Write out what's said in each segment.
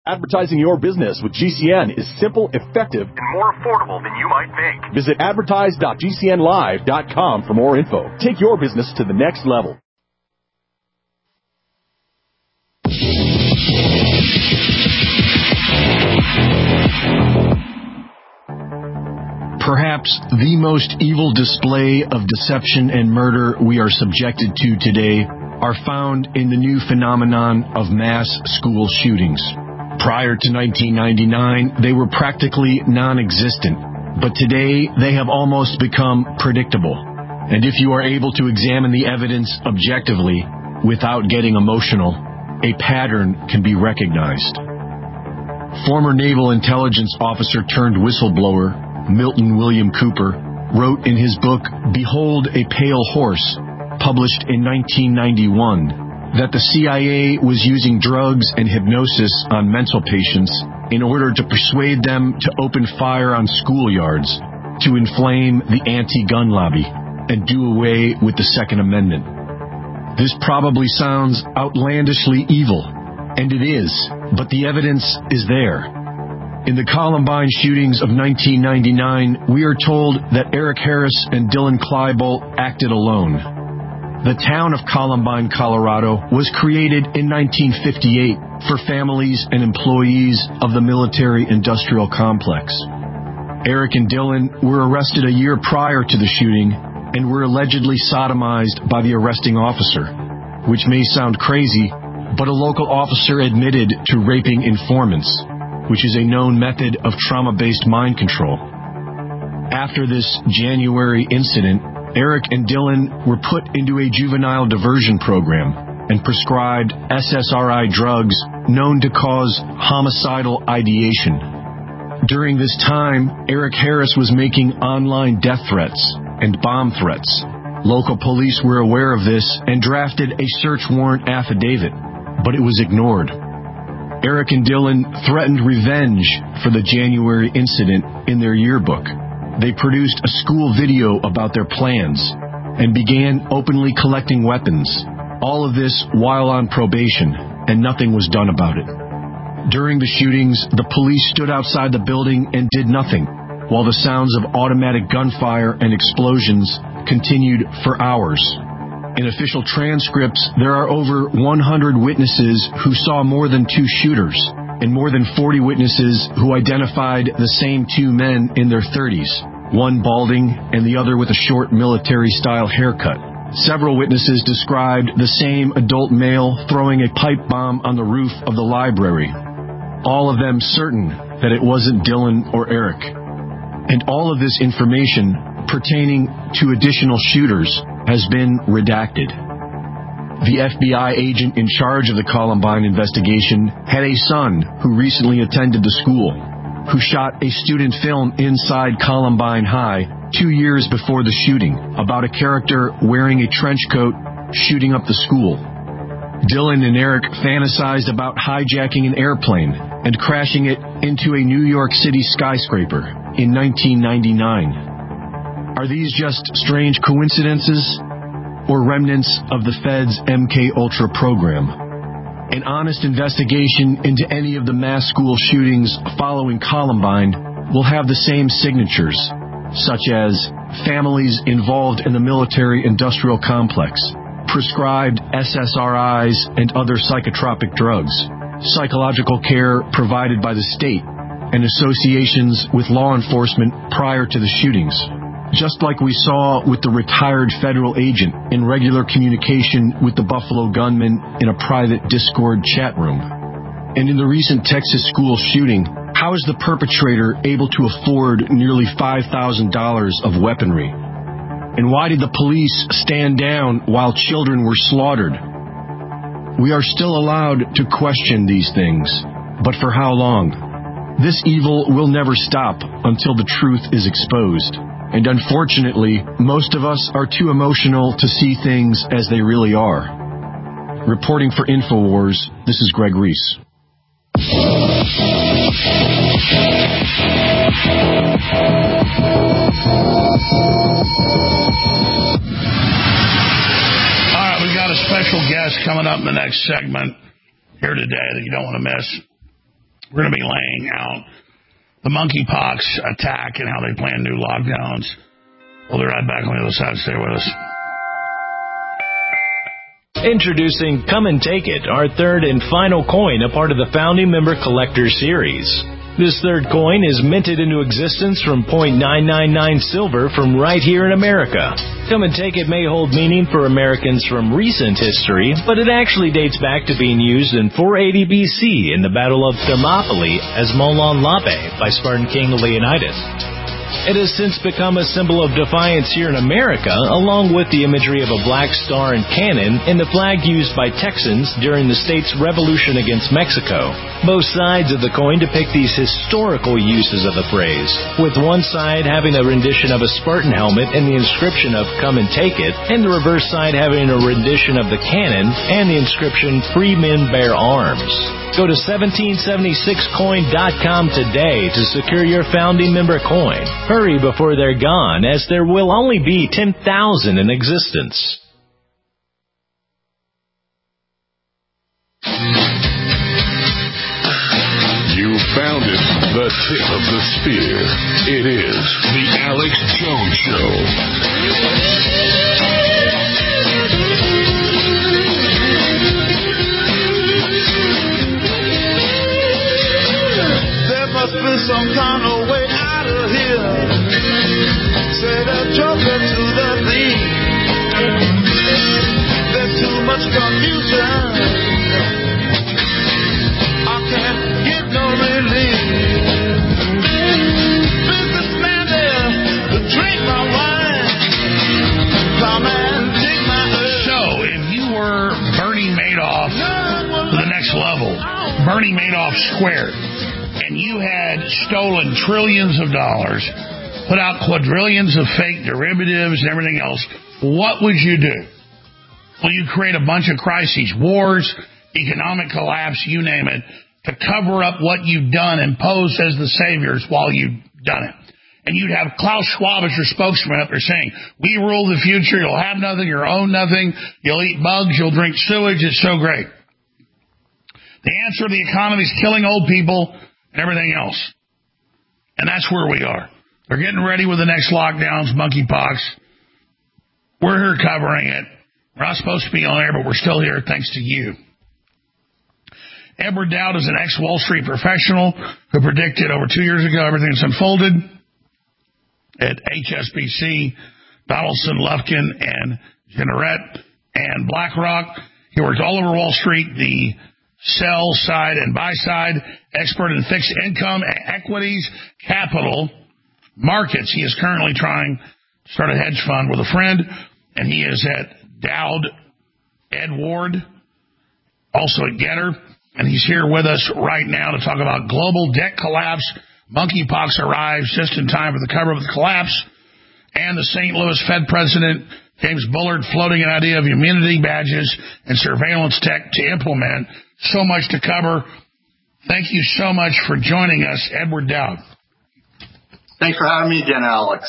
Advertising your business with GCN is simple, effective, and more affordable than you might think. Visit advertise.gcnlive.com for more info. Take your business to the next level. Perhaps the most evil display of deception and murder we are subjected to today are found in the new phenomenon of mass school shootings. Prior to 1999, they were practically non-existent, but today they have almost become predictable. And if you are able to examine the evidence objectively, without getting emotional, a pattern can be recognized. Former Naval Intelligence Officer turned whistleblower Milton William Cooper wrote in his book, Behold a Pale Horse, published in 1991, that the CIA was using drugs and hypnosis on mental patients in order to persuade them to open fire on schoolyards, to inflame the anti-gun lobby, and do away with the Second Amendment. This probably sounds outlandishly evil, and it is, but the evidence is there. In the Columbine shootings of 1999, we are told that Eric Harris and Dylan Klebold acted alone. The town of Columbine, Colorado, was created in 1958 for families and employees of the military-industrial complex. Eric and Dylan were arrested a year prior to the shooting and were allegedly sodomized by the arresting officer, which may sound crazy, but a local officer admitted to raping informants, which is a known method of trauma-based mind control. After this January incident, Eric and Dylan were put into a juvenile diversion program and prescribed SSRI drugs known to cause homicidal ideation. During this time, Eric Harris was making online death threats and bomb threats. Local police were aware of this and drafted a search warrant affidavit, but it was ignored. Eric and Dylan threatened revenge for the January incident in their yearbook. They produced a school video about their plans and began openly collecting weapons. All of this while on probation, and nothing was done about it. During the shootings, the police stood outside the building and did nothing, while the sounds of automatic gunfire and explosions continued for hours. In official transcripts, there are over 100 witnesses who saw more than two shooters, and more than 40 witnesses who identified the same two men in their 30s, one balding and the other with a short military-style haircut. Several witnesses described the same adult male throwing a pipe bomb on the roof of the library, all of them certain that it wasn't Dylan or Eric. And all of this information pertaining to additional shooters has been redacted. The FBI agent in charge of the Columbine investigation had a son who recently attended the school, who shot a student film inside Columbine High 2 years before the shooting about a character wearing a trench coat shooting up the school. Dylan and Eric fantasized about hijacking an airplane and crashing it into a New York City skyscraper in 1999. Are these just strange coincidences or remnants of the Fed's MK Ultra program? An honest investigation into any of the mass school shootings following Columbine will have the same signatures, such as families involved in the military-industrial complex, prescribed SSRIs and other psychotropic drugs, psychological care provided by the state, and associations with law enforcement prior to the shootings. Just like we saw with the retired federal agent in regular communication with the Buffalo gunman in a private Discord chat room. And in the recent Texas school shooting, how is the perpetrator able to afford nearly $5,000 of weaponry? And why did the police stand down while children were slaughtered? We are still allowed to question these things, but for how long? This evil will never stop until the truth is exposed. And unfortunately, most of us are too emotional to see things as they really are. Reporting for InfoWars, this is Greg Reese. All right, we've got a special guest coming up in the next segment here today that you don't want to miss. We're going to be laying out the monkeypox attack and how they plan new lockdowns. We'll be right back on the other side. Stay with us. Introducing Come and Take It, our third and final coin, a part of the Founding Member Collector Series. This third coin is minted into existence from .999 silver from right here in America. Come and Take It may hold meaning for Americans from recent history, but it actually dates back to being used in 480 BC in the Battle of Thermopylae as Molon Labe by Spartan King Leonidas. It has since become a symbol of defiance here in America, along with the imagery of a black star and cannon and the flag used by Texans during the state's revolution against Mexico. Both sides of the coin depict these historical uses of the phrase, with one side having a rendition of a Spartan helmet and the inscription of Come and Take It, and the reverse side having a rendition of the cannon and the inscription Free Men Bear Arms. Go to 1776coin.com today to secure your founding member coin. Hurry before they're gone, as there will only be 10,000 in existence. You found it, the tip of the spear. It is the Alex Jones Show. Must be some kind of way out of here. Say the joker to the thief. There's too much confusion. I can't get no relief. Businessman there to drink my wine. Come and take my earth. So, if you were Bernie Madoff to the next level, Bernie Madoff squared, and you had stolen trillions of dollars, put out quadrillions of fake derivatives and everything else, what would you do? Well, you create a bunch of crises, wars, economic collapse, you name it, to cover up what you've done and pose as the saviors while you've done it. And you'd have Klaus Schwab as your spokesman up there saying, we rule the future, you'll have nothing, you'll own nothing, you'll eat bugs, you'll drink sewage, it's so great. The answer to the economy is killing old people and everything else. And that's where we are. They're getting ready with the next lockdowns, monkeypox. We're here covering it. We're not supposed to be on air, but we're still here thanks to you. Edward Dowd is an ex-Wall Street professional who predicted over 2 years ago everything that's unfolded at HSBC, Donaldson, Lufkin, and Generette, and BlackRock. He worked all over Wall Street, the sell side and buy side, expert in fixed income, equities, capital, markets. He is currently trying to start a hedge fund with a friend, and he is at Dowd, Ed Ward, also at Getter, and he's here with us right now to talk about global debt collapse. Monkeypox arrives just in time for the cover of the collapse, and the St. Louis Fed President James Bullard floating an idea of immunity badges and surveillance tech to implement. So much to cover. Thank you so much for joining us, Edward Dowd. Thanks for having me again, Alex.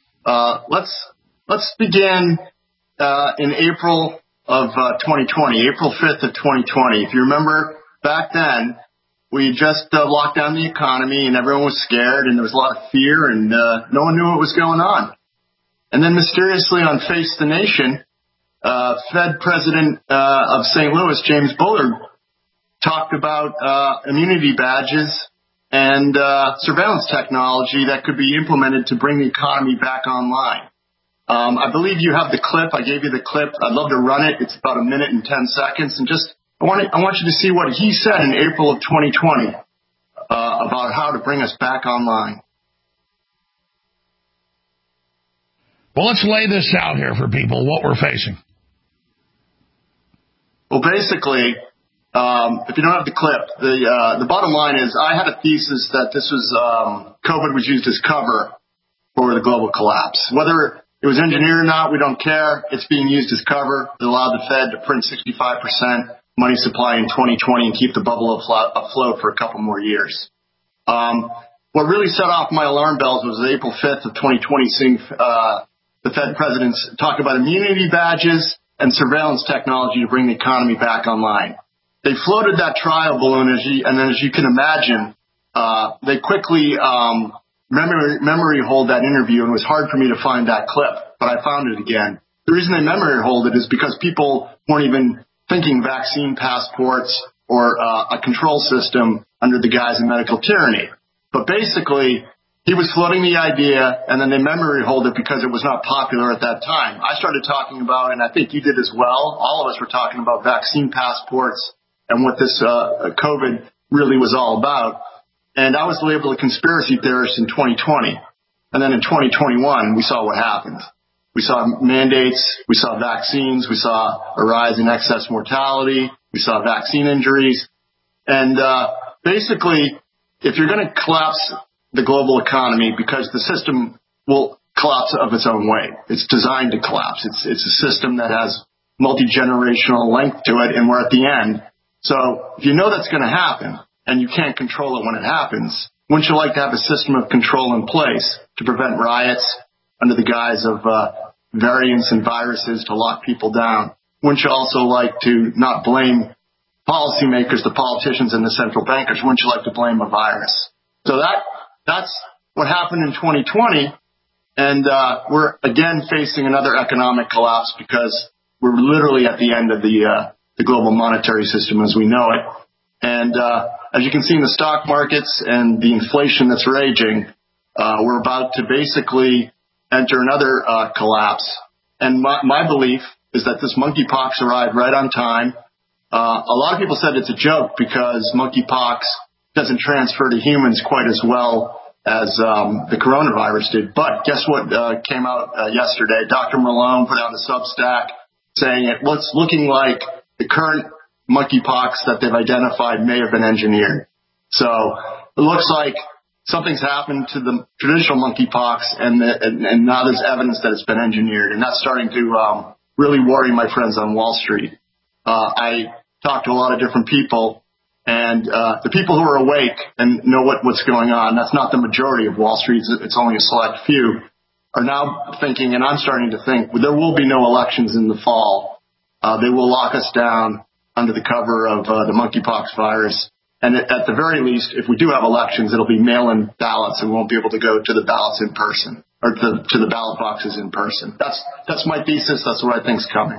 Let's begin in April of 2020, April 5th of 2020. If you remember, back then, we just locked down the economy and everyone was scared and there was a lot of fear and no one knew what was going on. And then mysteriously on Face the Nation, Fed President of St. Louis, James Bullard, talked about immunity badges and surveillance technology that could be implemented to bring the economy back online. I believe you have the clip. I gave you the clip. I'd love to run it. It's about 1 minute and 10 seconds. And I want you to see what he said in April of 2020 about how to bring us back online. Well, let's lay this out here for people, what we're facing. Well, basically, if you don't have the clip, the bottom line is I had a thesis that this was COVID was used as cover for the global collapse. Whether it was engineered or not, we don't care. It's being used as cover. It allowed the Fed to print 65% money supply in 2020 and keep the bubble afloat for a couple more years. What really set off my alarm bells was April 5th of 2020, seeing the Fed presidents talk about immunity badges and surveillance technology to bring the economy back online. they floated that trial balloon, and then as you can imagine, they quickly memory hold that interview, and it was hard for me to find that clip, but I found it again. The reason they memory hold it is because people weren't even thinking vaccine passports or a control system under the guise of medical tyranny. But basically, he was floating the idea, and then they memory hold it because it was not popular at that time. I started talking about, and I think you did as well, all of us were talking about vaccine passports and what this COVID really was all about. And I was labeled a conspiracy theorist in 2020. And then in 2021, we saw what happened. We saw mandates, we saw vaccines, we saw a rise in excess mortality, we saw vaccine injuries. And basically, if you're going to collapse the global economy, because the system will collapse of its own weight, it's designed to collapse. It's a system that has multi-generational length to it, and we're at the end. So if you know that's going to happen, and you can't control it when it happens, wouldn't you like to have a system of control in place to prevent riots under the guise of variants and viruses to lock people down? Wouldn't you also like to not blame policymakers, the politicians, and the central bankers? Wouldn't you like to blame a virus? So that's what happened in 2020, and we're again facing another economic collapse because we're literally at the end of the global monetary system as we know it. And as you can see in the stock markets and the inflation that's raging, we're about to basically enter another collapse. And my belief is that this monkeypox arrived right on time. A lot of people said it's a joke because monkeypox doesn't transfer to humans quite as well as the coronavirus did. But guess what came out yesterday? Dr. Malone put out a Substack saying it's looking like the current monkeypox that they've identified may have been engineered. So it looks like something's happened to the traditional monkeypox, and now there's evidence that it's been engineered, and that's starting to really worry my friends on Wall Street. I talked to a lot of different people, and the people who are awake and know what's going on, that's not the majority of Wall Street, it's only a select few, are now thinking, and I'm starting to think, there will be no elections in the fall. They will lock us down under the cover of the monkeypox virus. And at the very least, if we do have elections, it'll be mail-in ballots, and we won't be able to go to the ballots in person, or to the ballot boxes in person. That's my thesis. That's what I think's coming.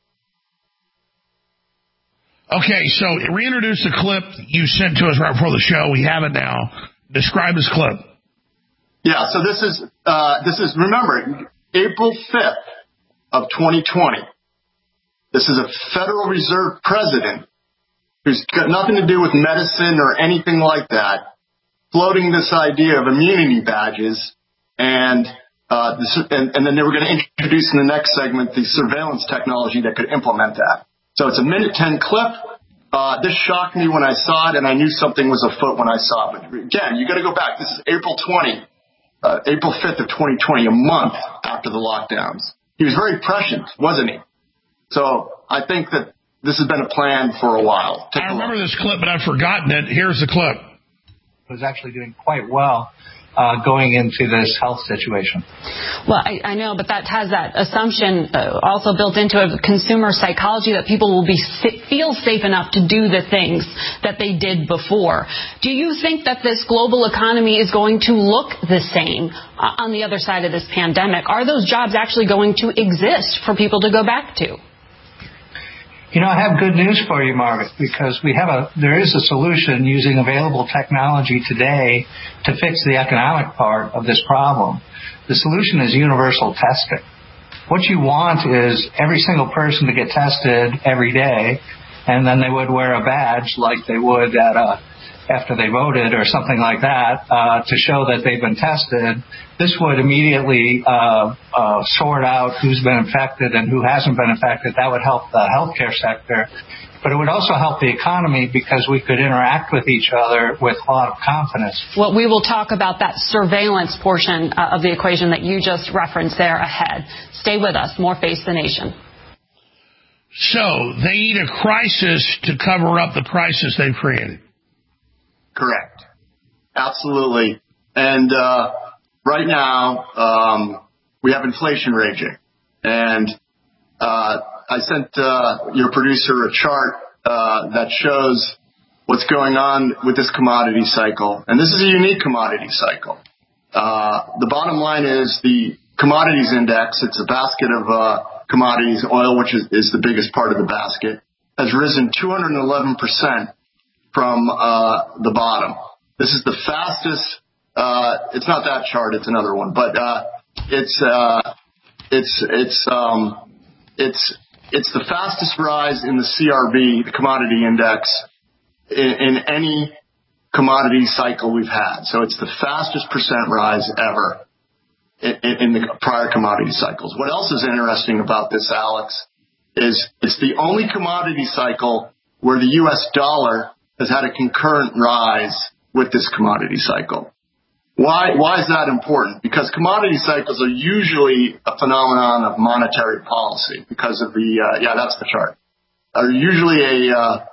Okay, so reintroduce the clip you sent to us right before the show. We have it now. Describe this clip. Yeah, so this is remember, April 5th of 2020. This is a Federal Reserve president who's got nothing to do with medicine or anything like that, floating this idea of immunity badges, and then they were going to introduce in the next segment the surveillance technology that could implement that. So it's a minute 10 clip. This shocked me when I saw it, and I knew something was afoot when I saw it. But again, you got to go back. This is April 5th of 2020, a month after the lockdowns. He was very prescient, wasn't he? So I think that this has been a plan for a while. I remember this clip, but I've forgotten it. Here's the clip. Was actually doing quite well going into this health situation. Well, I know, but that has that assumption also built into it, consumer psychology, that people will feel safe enough to do the things that they did before. Do you think that this global economy is going to look the same on the other side of this pandemic? Are those jobs actually going to exist for people to go back to? You know, I have good news for you, Margaret, because there is a solution using available technology today to fix the economic part of this problem. The solution is universal testing. What you want is every single person to get tested every day, and then they would wear a badge like they would after they voted or something like that to show that they've been tested. This would immediately sort out who's been infected and who hasn't been infected. That would help the healthcare sector. But it would also help the economy because we could interact with each other with a lot of confidence. Well, we will talk about that surveillance portion of the equation that you just referenced there ahead. Stay with us. More Face the Nation. So they need a crisis to cover up the crisis they've created. Correct. Absolutely. And right now, we have inflation raging. And I sent your producer a chart that shows what's going on with this commodity cycle. And this is a unique commodity cycle. The bottom line is the commodities index. It's a basket of commodities. Oil, which is the biggest part of the basket, has risen 211% from the bottom. This is the fastest. It's not that chart. It's another one, but it's the fastest rise in the CRB, the commodity index, in any commodity cycle we've had. So it's the fastest percent rise ever in the prior commodity cycles. What else is interesting about this, Alex, is it's the only commodity cycle where the U.S. dollar has had a concurrent rise with this commodity cycle. Why is that important? Because commodity cycles are usually a phenomenon of monetary policy because of that's the chart. Are usually a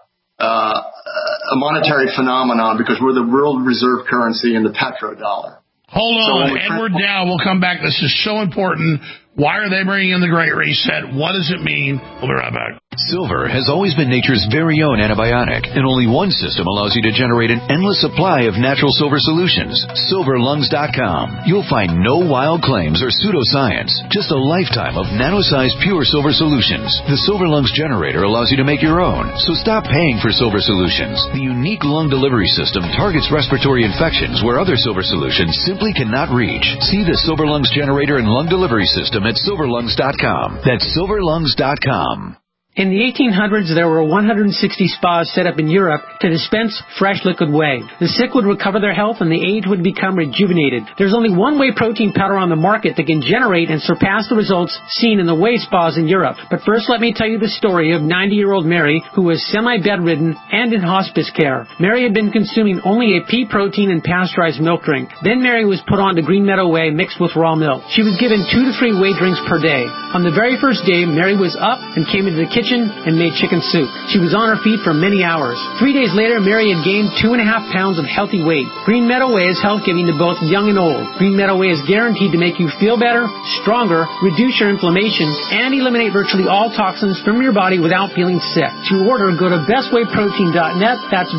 monetary phenomenon because we're the world reserve currency in the petrodollar. Hold on, Edward Dow. We'll come back. This is so important. Why are they bringing in the Great Reset? What does it mean? We'll be right back. Silver has always been nature's very own antibiotic, and only one system allows you to generate an endless supply of natural silver solutions. SilverLungs.com. You'll find no wild claims or pseudoscience, just a lifetime of nano-sized pure silver solutions. The Silver Lungs generator allows you to make your own, so stop paying for silver solutions. The unique lung delivery system targets respiratory infections where other silver solutions simply cannot reach. See the Silver Lungs generator and lung delivery system at SilverLungs.com. That's SilverLungs.com. In the 1800s, there were 160 spas set up in Europe to dispense fresh liquid whey. The sick would recover their health and the aged would become rejuvenated. There's only one whey protein powder on the market that can generate and surpass the results seen in the whey spas in Europe. But first, let me tell you the story of 90-year-old Mary, who was semi-bedridden and in hospice care. Mary had been consuming only a pea protein and pasteurized milk drink. Then Mary was put on to Green Meadow Whey mixed with raw milk. She was given 2 to 3 whey drinks per day. On the very first day, Mary was up and came into the kitchen and made chicken soup. She was on her feet for many hours. 3 days later, Mary had gained 2.5 pounds of healthy weight. Green Meadow Whey is health-giving to both young and old. Green Meadow Whey is guaranteed to make you feel better, stronger, reduce your inflammation, and eliminate virtually all toxins from your body without feeling sick. To order, go to bestwayprotein.net. That's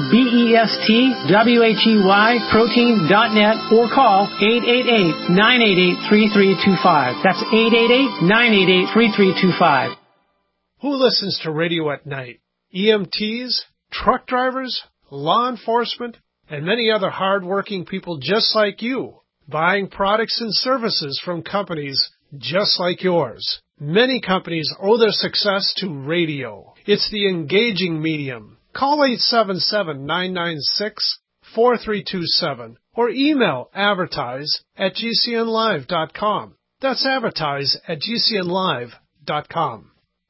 BESTWHEY protein.net, or call 888-988-3325. That's 888-988-3325. Who listens to radio at night? EMTs, truck drivers, law enforcement, and many other hard-working people just like you, buying products and services from companies just like yours. Many companies owe their success to radio. It's the engaging medium. Call 877-996-4327 or email advertise@gcnlive.com. That's advertise@gcnlive.com.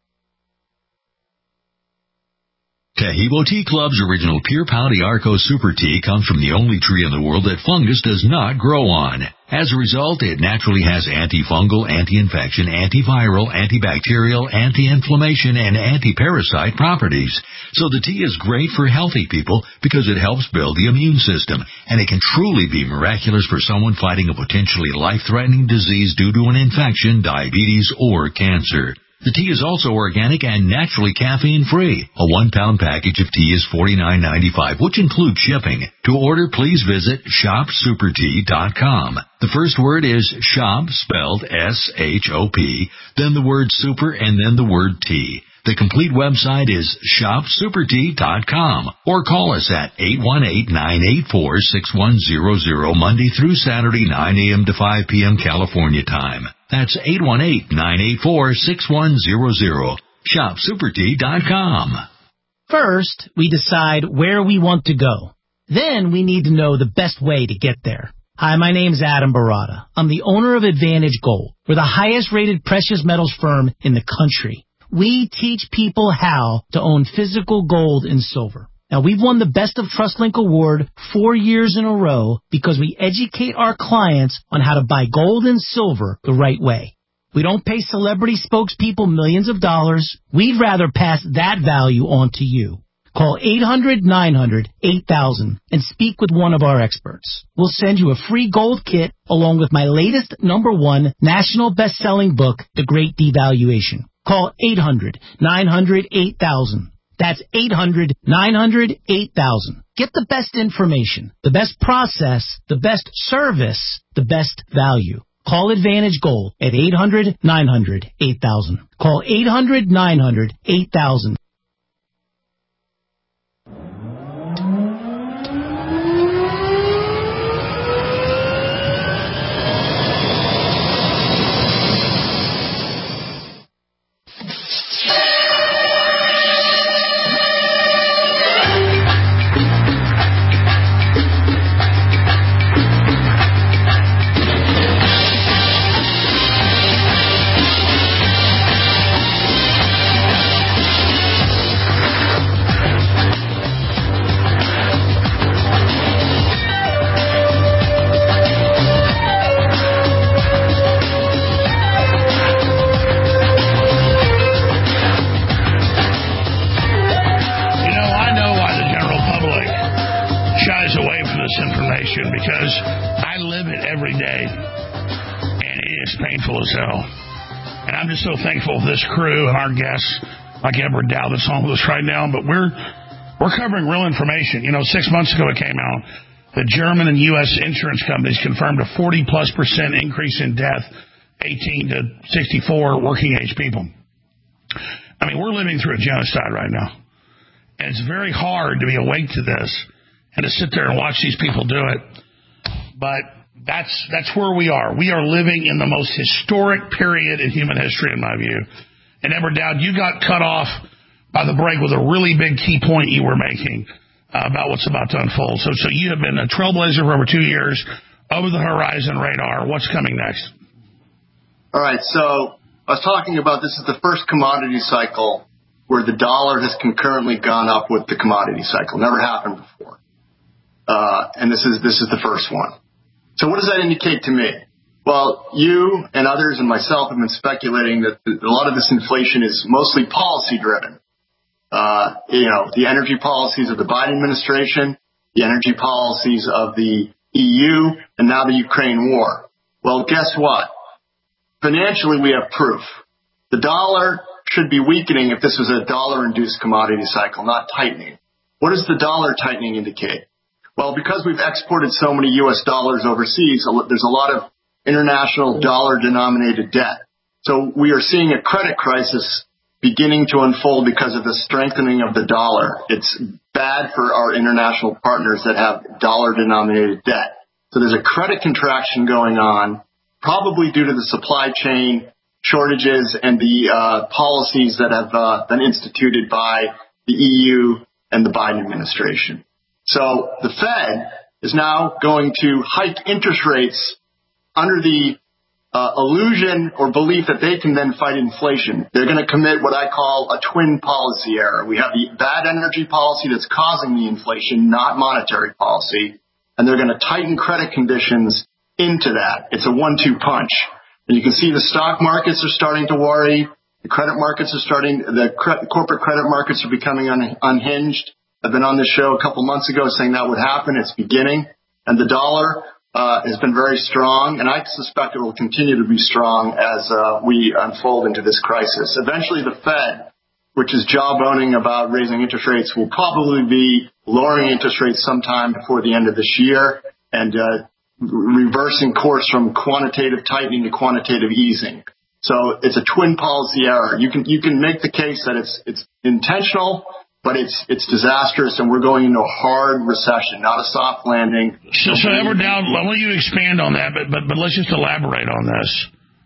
Taheebo Tea Club's original Pure Pouty Arco Super Tea comes from the only tree in the world that fungus does not grow on. As a result, it naturally has antifungal, anti-infection, antiviral, antibacterial, anti-inflammation, and anti-parasite properties. So the tea is great for healthy people because it helps build the immune system, and it can truly be miraculous for someone fighting a potentially life-threatening disease due to an infection, diabetes, or cancer. The tea is also organic and naturally caffeine-free. A 1-pound package of tea is $49.95, which includes shipping. To order, please visit shopsupertea.com. The first word is shop, spelled S-H-O-P, then the word super, and then the word tea. The complete website is shopsupertea.com, or call us at 818-984-6100 Monday through Saturday, 9 a.m. to 5 p.m. California time. That's 818-984-6100. shopsupertea.com. First, we decide where we want to go. Then we need to know the best way to get there. Hi, my name's Adam Barada. I'm the owner of Advantage Gold. We're the highest-rated precious metals firm in the country. We teach people how to own physical gold and silver. Now, we've won the Best of TrustLink Award 4 years in a row because we educate our clients on how to buy gold and silver the right way. We don't pay celebrity spokespeople millions of dollars. We'd rather pass that value on to you. Call 800-900-8000 and speak with one of our experts. We'll send you a free gold kit along with my latest #1 national best-selling book, The Great Devaluation. Call 800-900-8000. That's 800-900-8000. Get the best information, the best process, the best service, the best value. Call Advantage Gold at 800-900-8000. Call 800-900-8000. Because I live it every day, and it is painful as hell. And I'm just so thankful for this crew and our guests, like Edward Dow, that's on with us right now. But we're covering real information. 6 months ago it came out that German and U.S. insurance companies confirmed a 40+% increase in death, 18 to 64 working age people. I mean, we're living through a genocide right now, and it's very hard to be awake to this and to sit there and watch these people do it. But that's where we are. We are living in the most historic period in human history, in my view. And Edward Dowd, you got cut off by the break with a really big key point you were making about what's about to unfold. So you have been a trailblazer for over 2 years, over the horizon radar. What's coming next? All right, so I was talking about this is the first commodity cycle where the dollar has concurrently gone up with the commodity cycle. Never happened before. And this is the first one. So what does that indicate to me? Well, you and others and myself have been speculating that a lot of this inflation is mostly policy driven. The energy policies of the Biden administration, the energy policies of the EU, and now the Ukraine war. Well, guess what? Financially, we have proof. The dollar should be weakening if this was a dollar-induced commodity cycle, not tightening. What does the dollar tightening indicate? Well, because we've exported so many U.S. dollars overseas, there's a lot of international dollar-denominated debt. So we are seeing a credit crisis beginning to unfold because of the strengthening of the dollar. It's bad for our international partners that have dollar-denominated debt. So there's a credit contraction going on, probably due to the supply chain shortages and the policies that have been instituted by the EU and the Biden administration. So the Fed is now going to hike interest rates under the illusion or belief that they can then fight inflation. They're going to commit what I call a twin policy error. We have the bad energy policy that's causing the inflation, not monetary policy, and they're going to tighten credit conditions into that. It's a 1-2 punch. And you can see the stock markets are starting to worry. The credit markets are corporate credit markets are becoming unhinged. I've been on this show a couple months ago saying that would happen. It's beginning. And the dollar has been very strong, and I suspect it will continue to be strong as we unfold into this crisis. Eventually, the Fed, which is jawboning about raising interest rates, will probably be lowering interest rates sometime before the end of this year and reversing course from quantitative tightening to quantitative easing. So it's a twin policy error. You can make the case that it's intentional, but it's disastrous, and we're going into a hard recession, not a soft landing. So Edward Dowd, I want you to expand on that, but let's just elaborate on this.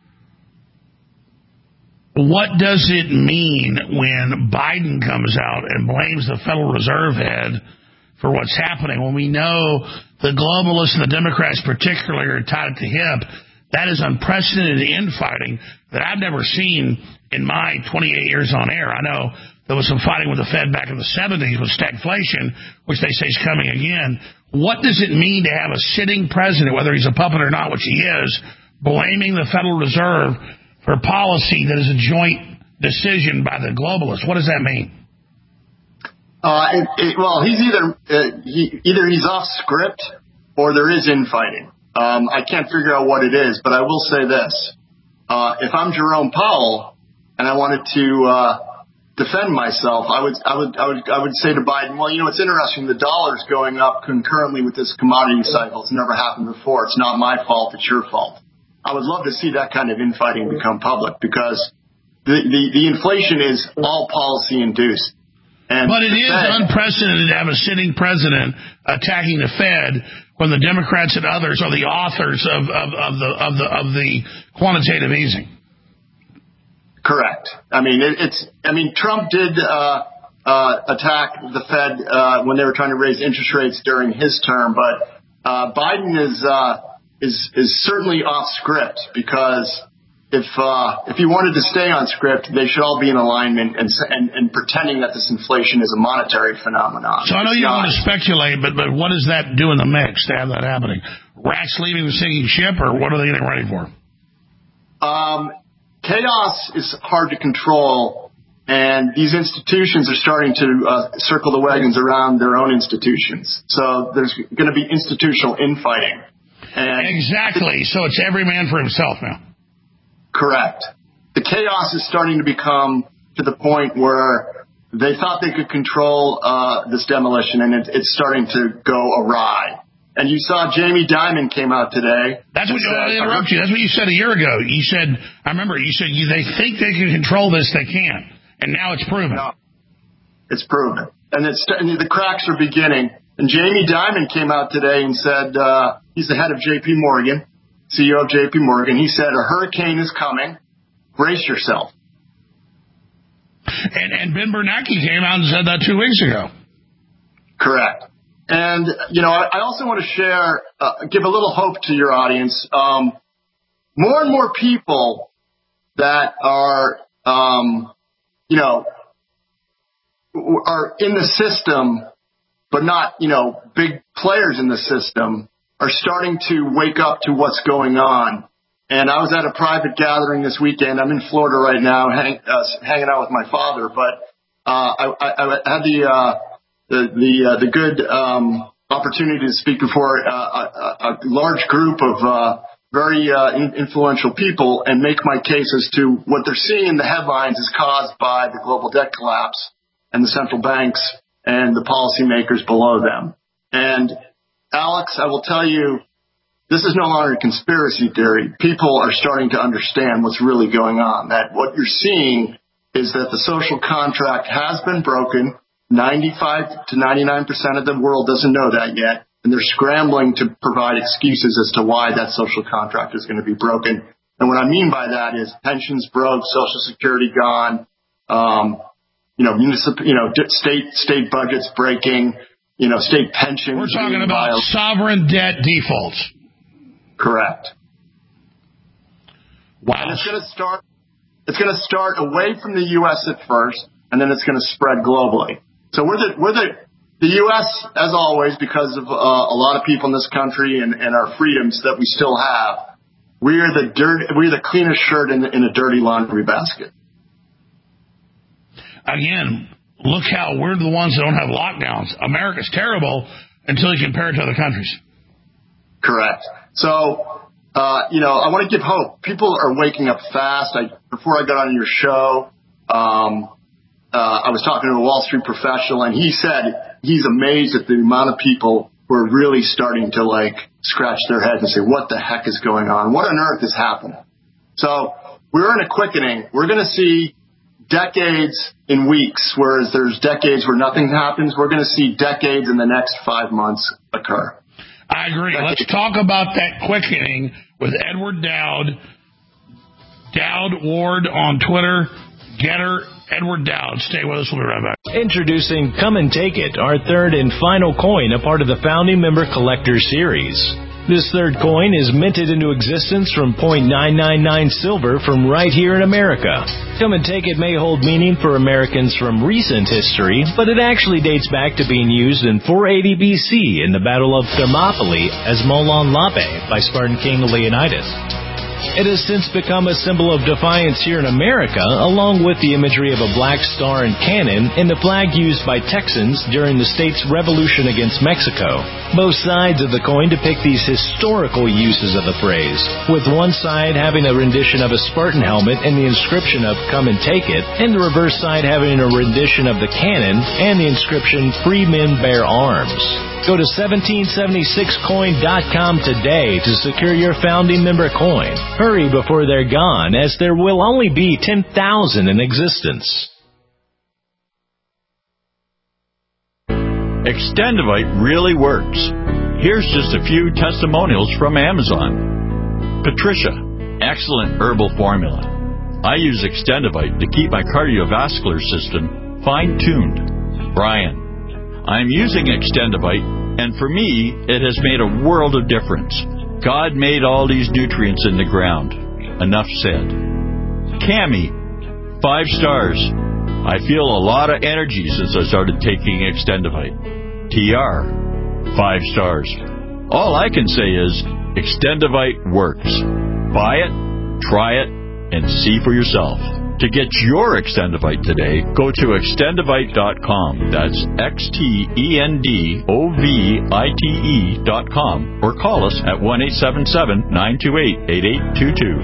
What does it mean when Biden comes out and blames the Federal Reserve head for what's happening, when we know the globalists and the Democrats particularly are tied at the hip? That is unprecedented infighting that I've never seen in my 28 years on air. I know there was some fighting with the Fed back in the 70s with stagflation, which they say is coming again. What does it mean to have a sitting president, whether he's a puppet or not, which he is, blaming the Federal Reserve for policy that is a joint decision by the globalists? What does that mean? Well, he's either he's off script or there is infighting. I can't figure out what it is, but I will say this. If I'm Jerome Powell and I wanted to defend myself, I would say to Biden, well, it's interesting. The dollar's going up concurrently with this commodity cycle. It's never happened before. It's not my fault. It's your fault. I would love to see that kind of infighting become public, because the inflation is all policy induced. But it is unprecedented to have a sitting president attacking the Fed when the Democrats and others are the authors of the quantitative easing. Correct. Trump did attack the Fed when they were trying to raise interest rates during his term, but Biden is certainly off script, because if he wanted to stay on script, they should all be in alignment and pretending that this inflation is a monetary phenomenon. So I know you don't want to speculate, but what does that do in the mix to have that happening? Rats leaving the sinking ship, or what are they getting ready for? Chaos is hard to control, and these institutions are starting to circle the wagons around their own institutions. So there's going to be institutional infighting. Exactly. So it's every man for himself now. Correct. The chaos is starting to become to the point where they thought they could control this demolition, and it's starting to go awry. And you saw Jamie Dimon came out today. That's what I interrupt you. That's what you said a year ago. You said, I remember you said they think they can control this, they can't. And now it's proven. No, it's proven. And the cracks are beginning. And Jamie Dimon came out today and said, he's the head of JP Morgan, CEO of JP Morgan. He said, a hurricane is coming. Brace yourself. And Ben Bernanke came out and said that 2 weeks ago. Correct. And, I also want to share, give a little hope to your audience. More and more people that are, are in the system, but not, big players in the system, are starting to wake up to what's going on. And I was at a private gathering this weekend. I'm in Florida right now, hanging out with my father, but I had the good opportunity to speak before a large group of very influential people and make my case as to what they're seeing in the headlines is caused by the global debt collapse and the central banks and the policymakers below them. And Alex, I will tell you, this is no longer a conspiracy theory. People are starting to understand what's really going on, that what you're seeing is that the social contract has been broken. 95 to 99% of the world doesn't know that yet, and they're scrambling to provide excuses as to why that social contract is going to be broken. And what I mean by that is pensions broke, Social Security gone, state budgets breaking, state pensions. We're talking about sovereign debt defaults. Correct. Wow. And it's going to start away from the U.S. at first, and then it's going to spread globally. So we're the U.S., as always, because of a lot of people in this country and our freedoms that we still have. We're the cleanest shirt in a dirty laundry basket. Again, look how we're the ones that don't have lockdowns. America's terrible until you compare it to other countries. Correct. So, I want to give hope. People are waking up fast. Before I got on your show, I was talking to a Wall Street professional, and he said he's amazed at the amount of people who are really starting to scratch their heads and say, what the heck is going on? What on earth is happening? So we're in a quickening. We're going to see decades in weeks, whereas there's decades where nothing happens. We're going to see decades in the next 5 months occur. I agree. Let's talk about that quickening with Edward Dowd. Dowd Ward on Twitter. Getter Edward Dowd. Stay with us. We'll be right back. Introducing Come and Take It, our third and final coin, a part of the Founding Member Collector Series. This third coin is minted into existence from .999 silver from right here in America. Come and Take It may hold meaning for Americans from recent history, but it actually dates back to being used in 480 BC in the Battle of Thermopylae as Molon Labe by Spartan King Leonidas. It has since become a symbol of defiance here in America, along with the imagery of a black star and cannon in the flag used by Texans during the state's revolution against Mexico. Both sides of the coin depict these historical uses of the phrase, with one side having a rendition of a Spartan helmet and the inscription of "Come and take it," and the reverse side having a rendition of the cannon and the inscription "Free men bear arms." Go to 1776coin.com today to secure your founding member coin. Hurry before they're gone, as there will only be 10,000 in existence. Extendivite really works. Here's just a few testimonials from Amazon. Patricia, excellent herbal formula. I use Extendivite to keep my cardiovascular system fine-tuned. Brian, I'm using Extendivite, and for me, it has made a world of difference. God made all these nutrients in the ground. Enough said. Cammie, 5 stars. I feel a lot of energy since I started taking Extendivite. TR, 5 stars. All I can say is Extendivite works. Buy it, try it, and see for yourself. To get your Extendivite today, go to extendivite.com. That's XTENDOVITE.com, or call us at 1-877-928-8822.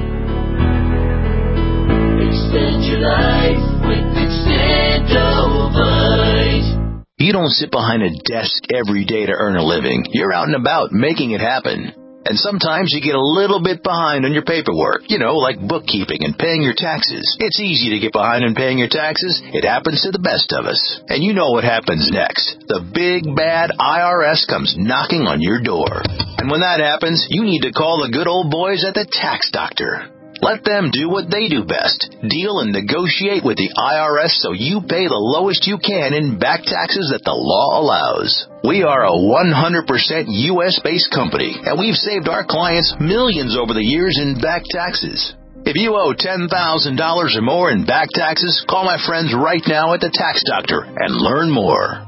Extend your life with Extendivite. You don't sit behind a desk every day to earn a living. You're out and about making it happen. And sometimes you get a little bit behind on your paperwork, like bookkeeping and paying your taxes. It's easy to get behind on paying your taxes. It happens to the best of us. And you know what happens next. The big, bad IRS comes knocking on your door. And when that happens, you need to call the good old boys at the Tax Doctor. Let them do what they do best. Deal and negotiate with the IRS so you pay the lowest you can in back taxes that the law allows. We are a 100% U.S.-based company, and we've saved our clients millions over the years in back taxes. If you owe $10,000 or more in back taxes, call my friends right now at the Tax Doctor and learn more.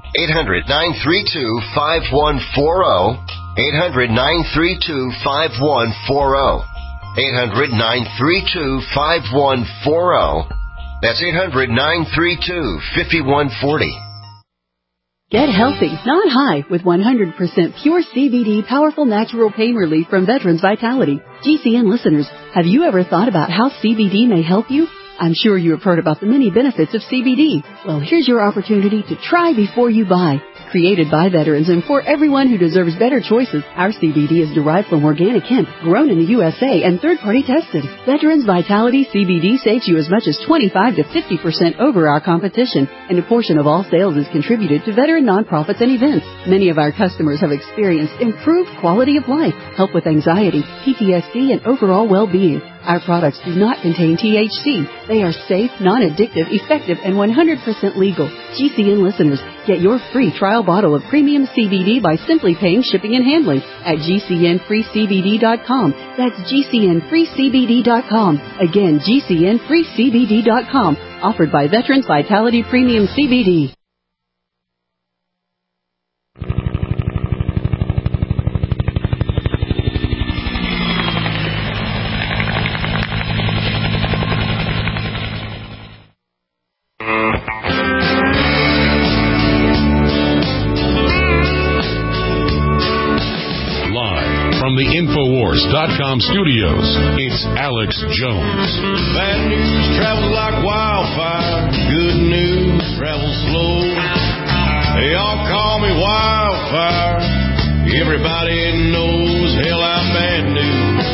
800-932-5140. 800-932-5140. 800-932-5140. That's 800-932-5140. Get healthy, not high, with 100% pure CBD powerful natural pain relief from Veterans Vitality. GCN listeners, have you ever thought about how CBD may help you? I'm sure you have heard about the many benefits of CBD. Well, here's your opportunity to try before you buy. Created by veterans and for everyone who deserves better choices, our CBD is derived from organic hemp, grown in the USA, and third-party tested. Veterans Vitality CBD saves you as much as 25 to 50% over our competition, and a portion of all sales is contributed to veteran nonprofits and events. Many of our customers have experienced improved quality of life, help with anxiety, PTSD, and overall well-being. Our products do not contain THC. They are safe, non-addictive, effective, and 100% legal. GCN listeners, get your free trial bottle of premium CBD by simply paying shipping and handling at GCNFreeCBD.com. That's GCNFreeCBD.com. Again, GCNFreeCBD.com. Offered by Veterans Vitality Premium CBD. From the Infowars.com studios, it's Alex Jones. Bad news travels like wildfire. Good news travels slow. They all call me wildfire. Everybody knows hell, I'm bad news.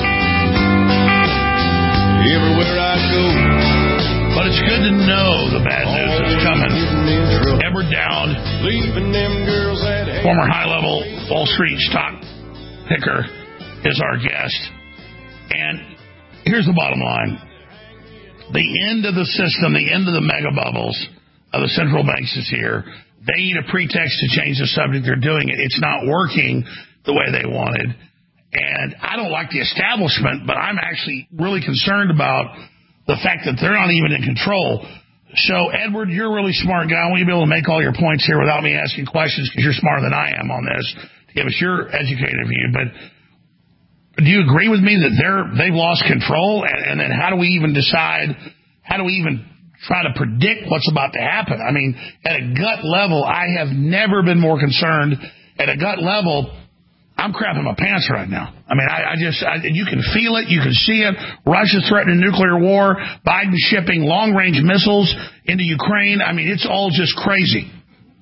Everywhere I go. But it's good to know the bad news is coming. Edward Dowd, former high-level Wall Street stock picker, is our guest. And here's the bottom line. The end of the system, the end of the mega bubbles of the central banks is here. They need a pretext to change the subject. They're doing it. It's not working the way they wanted. And I don't like the establishment, but I'm actually really concerned about the fact that they're not even in control. So, Edward, you're a really smart guy. I want you to be able to make all your points here without me asking questions, because you're smarter than I am on this, to give us your educated view. But do you agree with me that they've lost control? And then how do we even decide, how do we even try to predict what's about to happen? I mean, at a gut level, I have never been more concerned. At a gut level, I'm crapping my pants right now. I mean, you can feel it. You can see it. Russia's threatening nuclear war. Biden shipping long-range missiles into Ukraine. I mean, it's all just crazy.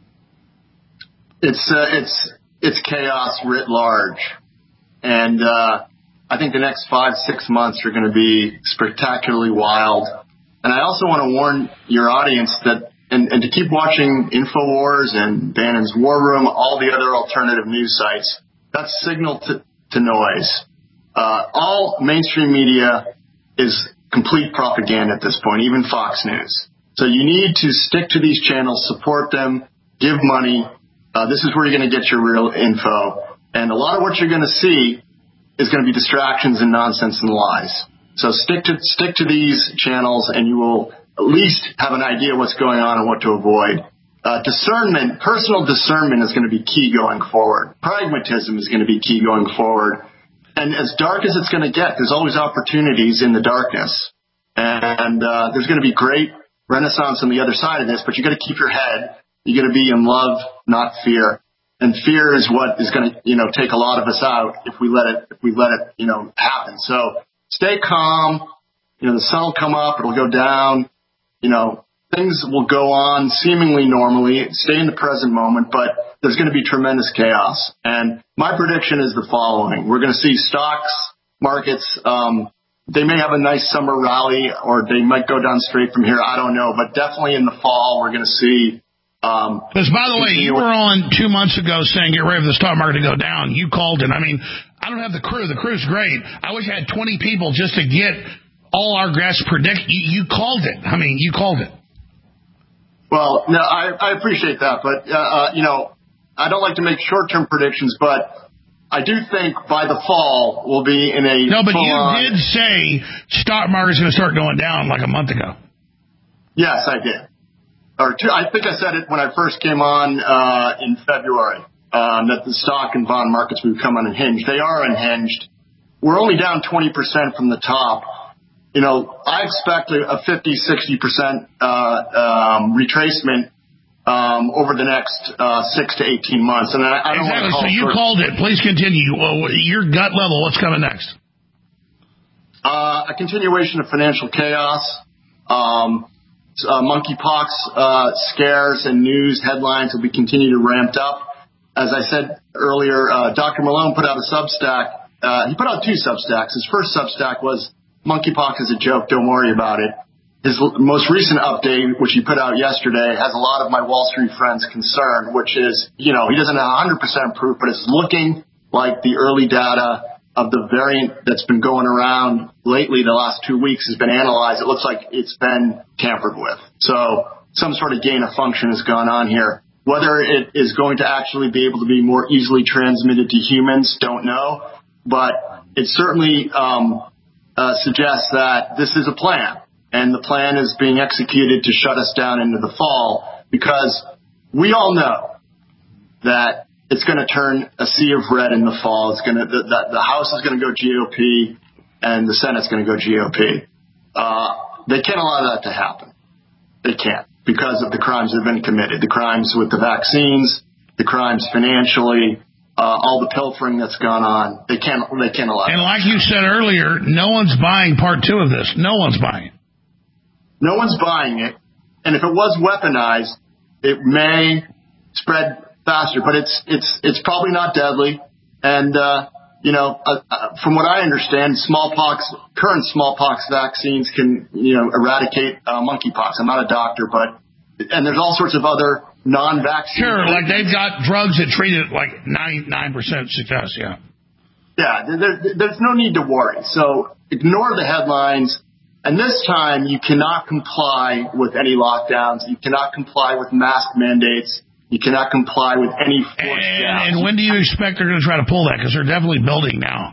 It's chaos writ large. And I think the next 5-6 months are going to be spectacularly wild. And I also want to warn your audience that, and to keep watching InfoWars and Bannon's War Room, all the other alternative news sites. That's signal to noise. All mainstream media is complete propaganda at this point, even Fox News. So you need to stick to these channels, support them, give money. This is where you're going to get your real info. And a lot of what you're going to see is going to be distractions and nonsense and lies. So stick to these channels, and you will at least have an idea what's going on and what to avoid. Discernment, personal discernment is going to be key going forward. Pragmatism is going to be key going forward. And as dark as it's going to get, there's always opportunities in the darkness. And there's going to be great renaissance on the other side of this, but you got to keep your head. You got to be in love, not fear. And fear is what is going to, take a lot of us out if we let it, happen. So stay calm. The sun will come up. It'll go down. Things will go on seemingly normally. Stay in the present moment, but there's going to be tremendous chaos. And my prediction is the following. We're going to see stocks, markets, they may have a nice summer rally, or they might go down straight from here. I don't know. But definitely in the fall, we're going to see. Because, by the way, you were on 2 months ago saying get ready for the stock market to go down. You called it. I mean, I don't have the crew. The crew's great. I wish I had 20 people just to get all our guests predict. You called it. I mean, you called it. Well, no, I appreciate that, but I don't like to make short-term predictions, but I do think by the fall we'll be in a No, but you did say stock market's going to start going down like a month ago. Yes, I did. I think I said it when I first came on in February, that the stock and bond markets would become unhinged. They are unhinged. We're only down 20% from the top. I expect a 50-60% retracement over the next 6 to 18 months. And I don't want to call so you called it. Please continue. Your gut level, what's coming next? A continuation of financial chaos, monkeypox scares and news headlines will be continued to ramp up. As I said earlier, Dr. Malone put out a Substack. He put out 2 Substacks. His first Substack was monkeypox is a joke, don't worry about it. His most recent update, which he put out yesterday, has a lot of my Wall Street friends concerned, which is, he doesn't have 100% proof, but it's looking like the early data of the variant that's been going around lately the last 2 weeks has been analyzed. It looks like it's been tampered with. So some sort of gain of function has gone on here. Whether it is going to actually be able to be more easily transmitted to humans, don't know. But it certainly suggests that this is a plan, and the plan is being executed to shut us down into the fall, because we all know that it's going to turn a sea of red in the fall. It's going to the House is going to go GOP, and the Senate's going to go GOP. They can't allow that to happen. They can't, because of the crimes that have been committed, the crimes with the vaccines, the crimes financially. All the pilfering that's gone on, they can't allow. And like you said earlier, no one's buying part 2 of this. No one's buying it. No one's buying it. And if it was weaponized, it may spread faster, but it's probably not deadly. And from what I understand, current smallpox vaccines can eradicate monkeypox. I'm not a doctor, and there's all sorts of other non-vaccine. Sure, like they've got drugs that treat it like 99% success, yeah. Yeah, there's no need to worry. So ignore the headlines. And this time, you cannot comply with any lockdowns. You cannot comply with mask mandates. You cannot comply with any forced jabs. And when do you expect they're going to try to pull that? Because they're definitely building now.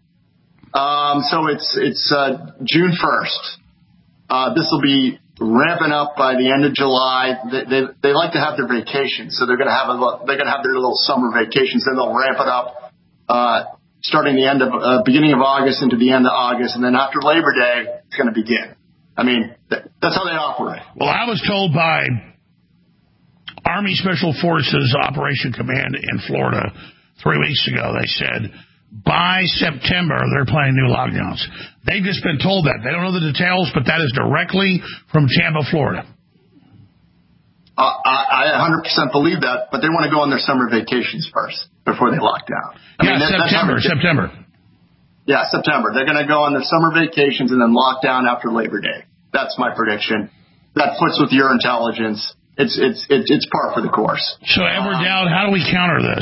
So it's June 1st. This will be ramping up by the end of July. They like to have their vacations, so they're going to have their little summer vacations. Then they'll ramp it up starting the beginning of August into the end of August, and then after Labor Day, it's going to begin. I mean, that's how they operate. Well, I was told by Army Special Forces Operation Command in Florida 3 weeks ago, they said by September they're planning new lockdowns. They've just been told that. They don't know the details, but that is directly from Tampa, Florida. I 100% believe that, but they want to go on their summer vacations first before they lock down. September. Yeah, September. They're going to go on their summer vacations and then lock down after Labor Day. That's my prediction. That fits with your intelligence. It's par for the course. So, Edward Dowd, how do we counter this?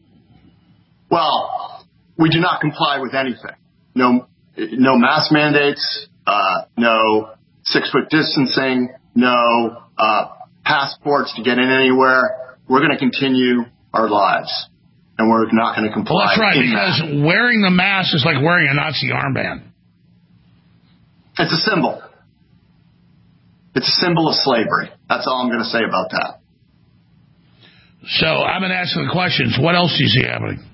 Well, we do not comply with anything. No mask mandates, no 6-foot distancing, no passports to get in anywhere. We're going to continue our lives, and we're not going to comply. Well, that's right, because wearing the mask is like wearing a Nazi armband. It's a symbol. It's a symbol of slavery. That's all I'm going to say about that. So I've been asking the questions. What else do you see happening?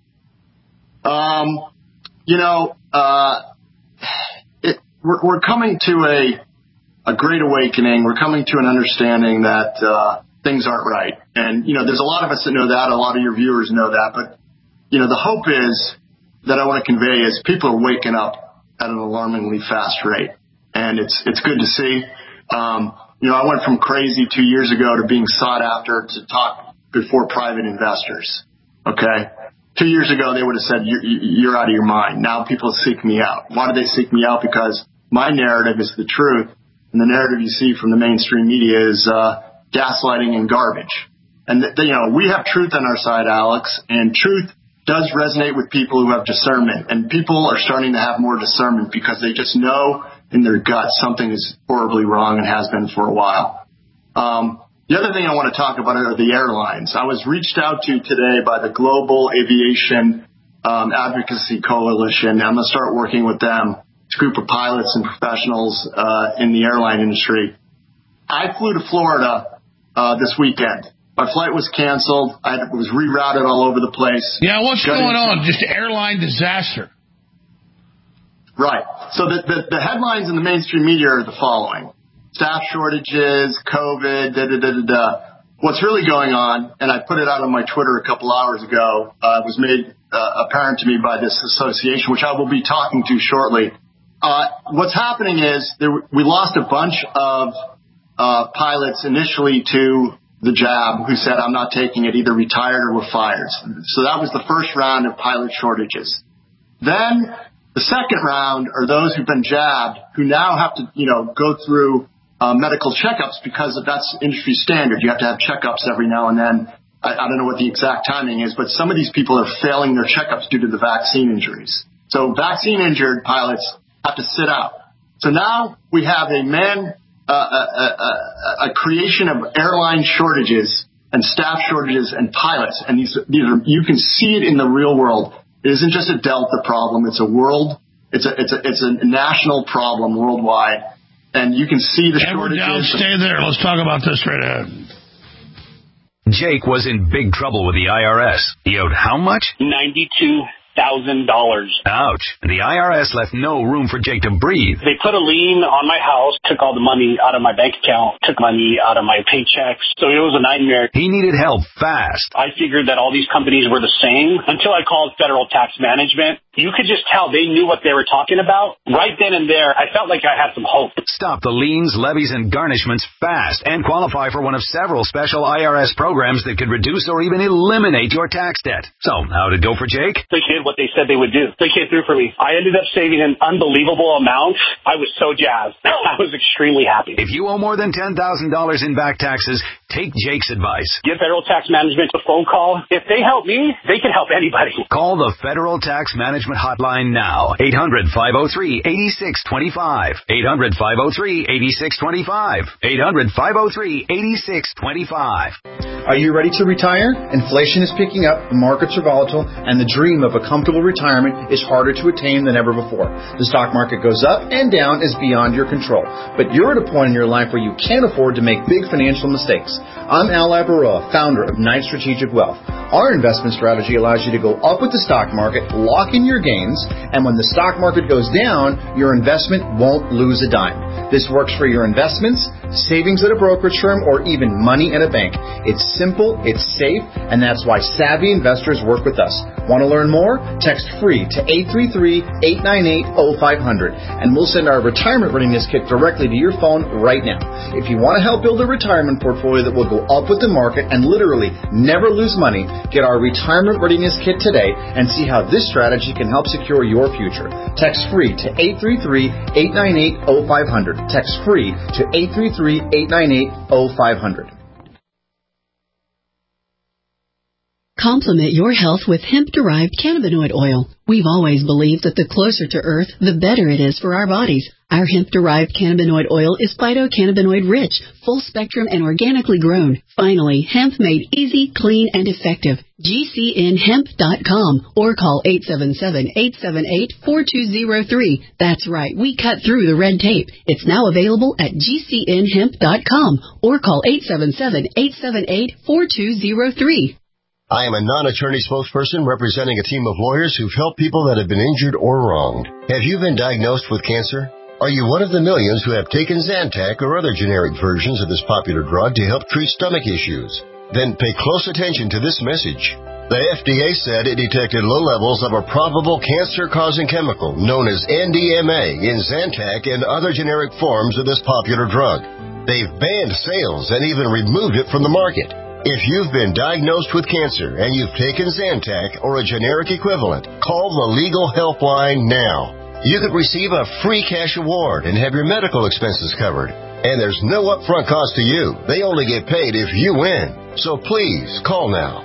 We're coming to a great awakening. We're coming to an understanding that things aren't right. And, there's a lot of us that know that. A lot of your viewers know that. But, the hope is that I want to convey is people are waking up at an alarmingly fast rate. And it's good to see. I went from crazy 2 years ago to being sought after to talk before private investors. Okay. 2 years ago, they would have said, you're out of your mind. Now people seek me out. Why do they seek me out? Because my narrative is the truth. And the narrative you see from the mainstream media is gaslighting and garbage. And, we have truth on our side, Alex, and truth does resonate with people who have discernment. And people are starting to have more discernment because they just know in their gut something is horribly wrong and has been for a while. The other thing I want to talk about are the airlines. I was reached out to today by the Global Aviation Advocacy Coalition. I'm going to start working with them. It's a group of pilots and professionals in the airline industry. I flew to Florida this weekend. My flight was canceled. It was rerouted all over the place. Yeah, what's going on? Just airline disaster. Right. So the headlines in the mainstream media are the following. Staff shortages, COVID, What's really going on, and I put it out on my Twitter a couple hours ago, was made apparent to me by this association, which I will be talking to shortly. What's happening is we lost a bunch of pilots initially to the jab who said, I'm not taking it, either retired or were fired. So that was the first round of pilot shortages. Then the second round are those who've been jabbed who now have to, go through medical checkups because that's industry standard. You have to have checkups every now and then. I don't know what the exact timing is, but some of these people are failing their checkups due to the vaccine injuries. So vaccine injured pilots have to sit out. So now we have a creation of airline shortages and staff shortages and pilots. And these are, you can see it in the real world. It isn't just a Delta problem. It's a national problem worldwide. And you can see the shortages. Edward Dowd, stay there. Let's talk about this right ahead. Jake was in big trouble with the IRS. He owed how much? $92,000. Ouch. The IRS left no room for Jake to breathe. They put a lien on my house, took all the money out of my bank account, took money out of my paychecks. So it was a nightmare. He needed help fast. I figured that all these companies were the same until I called Federal Tax Management. You could just tell they knew what they were talking about. Right then and there, I felt like I had some hope. Stop the liens, levies, and garnishments fast and qualify for one of several special IRS programs that could reduce or even eliminate your tax debt. So, how'd it go for Jake? They did what they said they would do. They came through for me. I ended up saving an unbelievable amount. I was so jazzed. I was extremely happy. If you owe more than $10,000 in back taxes, take Jake's advice. Give Federal Tax Management a phone call. If they help me, they can help anybody. Call the Federal Tax Management hotline now. 800-503-8625. 800-503-8625. 800-503-8625. Are you ready to retire? Inflation is picking up, the markets are volatile, and the dream of a comfortable retirement is harder to attain than ever before. The stock market goes up and down is beyond your control. But you're at a point in your life where you can't afford to make big financial mistakes. I'm Al Labaroa, founder of Knight Strategic Wealth. Our investment strategy allows you to go up with the stock market, lock in your gains, and when the stock market goes down, your investment won't lose a dime. This works for your investments, savings at a brokerage firm, or even money in a bank. It's simple, it's safe, and that's why savvy investors work with us. Want to learn more? Text FREE to 833-898-0500, and we'll send our retirement readiness kit directly to your phone right now. If you want to help build a retirement portfolio that will go up with the market and literally never lose money, get our retirement readiness kit today and see how this strategy can help secure your future. Text FREE to 833-898-0500. Text FREE to 833-898-0500. Complement your health with hemp-derived cannabinoid oil. We've always believed that the closer to Earth, the better it is for our bodies. Our hemp-derived cannabinoid oil is phytocannabinoid-rich, full-spectrum, and organically grown. Finally, hemp made easy, clean, and effective. GCNhemp.com or call 877-878-4203. That's right, we cut through the red tape. It's now available at GCNhemp.com or call 877-878-4203. I am a non-attorney spokesperson representing a team of lawyers who've helped people that have been injured or wronged. Have you been diagnosed with cancer? Are you one of the millions who have taken Zantac or other generic versions of this popular drug to help treat stomach issues? Then pay close attention to this message. The FDA said it detected low levels of a probable cancer-causing chemical known as NDMA in Zantac and other generic forms of this popular drug. They've banned sales and even removed it from the market. If you've been diagnosed with cancer and you've taken Zantac or a generic equivalent, call the Legal Helpline now. You could receive a free cash award and have your medical expenses covered. And there's no upfront cost to you. They only get paid if you win. So please, call now.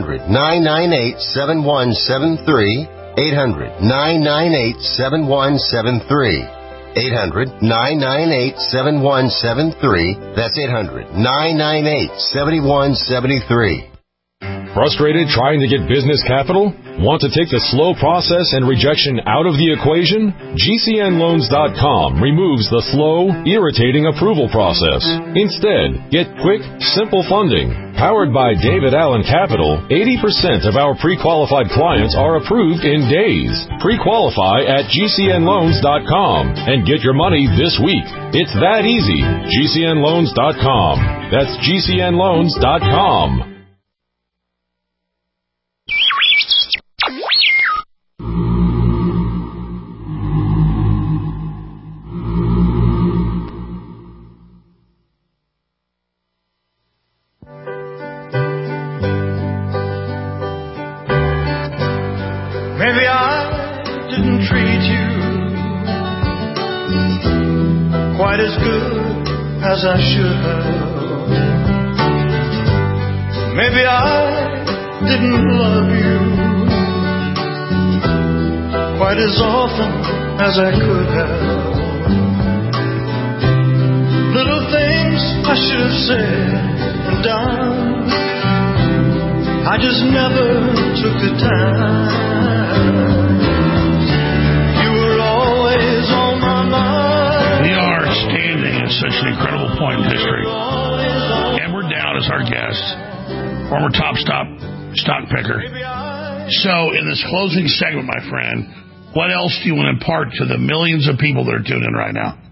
800-998-7173. 800-998-7173. 800-998-7173. That's 800-998-7173. Frustrated trying to get business capital? Want to take the slow process and rejection out of the equation? GCNloans.com removes the slow, irritating approval process. Instead, get quick, simple funding. Powered by David Allen Capital, 80% of our pre-qualified clients are approved in days. Pre-qualify at GCNloans.com and get your money this week. It's that easy. GCNloans.com. That's GCNloans.com. Maybe I didn't treat you quite as good as I should have. Maybe I didn't love you quite as often as I could have. Little things I should have said and done, I just never took the time. You were always on my mind. We are standing at such an incredible point in history. Edward Dowd is our guest, former top stock picker. So, in this closing segment, my friend, what else do you want to impart to the millions of people that are tuning in right now?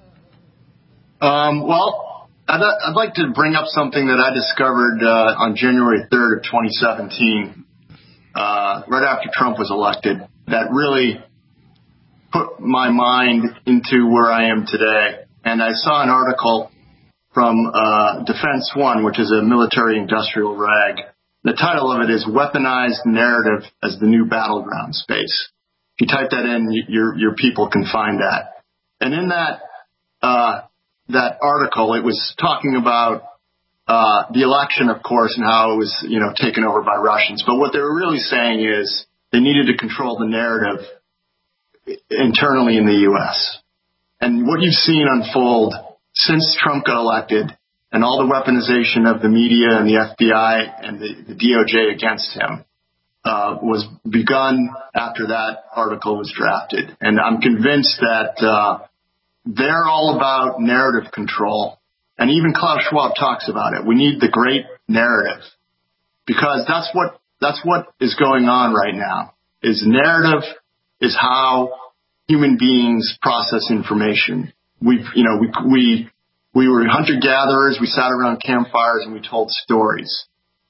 Well, I'd like to bring up something that I discovered on January 3rd of 2017, right after Trump was elected, that really put my mind into where I am today. And I saw an article from Defense One, which is a military-industrial rag. The title of it is Weaponized Narrative as the New Battleground Space. If you type that in, your people can find that. And in that article, it was talking about the election, of course, and how it was, taken over by Russians. But what they were really saying is they needed to control the narrative internally in the U.S. And what you've seen unfold since Trump got elected and all the weaponization of the media and the FBI and the DOJ against him was begun after that article was drafted. And I'm convinced that they're all about narrative control. And even Klaus Schwab talks about it. We need the great narrative, because that's what is going on right now. Is narrative is how human beings process information. We were hunter-gatherers. We sat around campfires and we told stories.